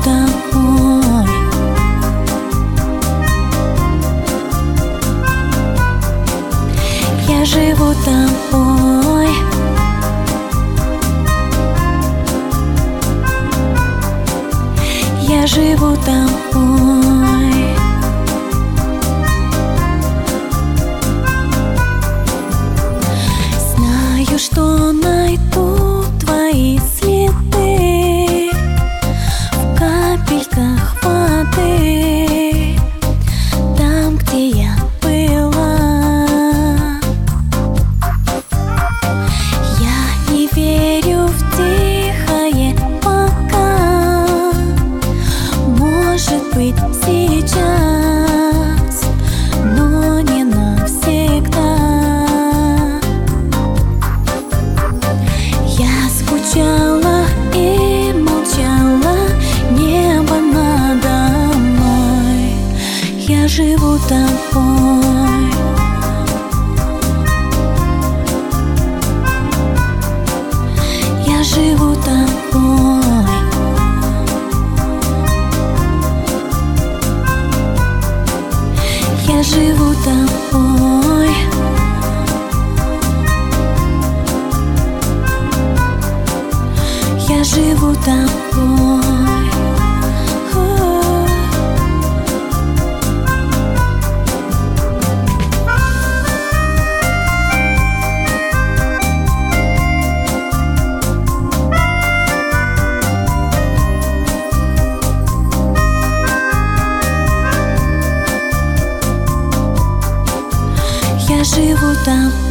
тобой. Я живу тобой. Я живу тобой. Знаю, что найду твои следы в капельках воды, там, где я была. Я не верю в тихое пока, может быть сейчас, но не навсегда. Я скучала и молчала, небо надо мной. Я живу тобой. Я живу тобой. Я живу тобой. Я живу тобой. Я живу тобой.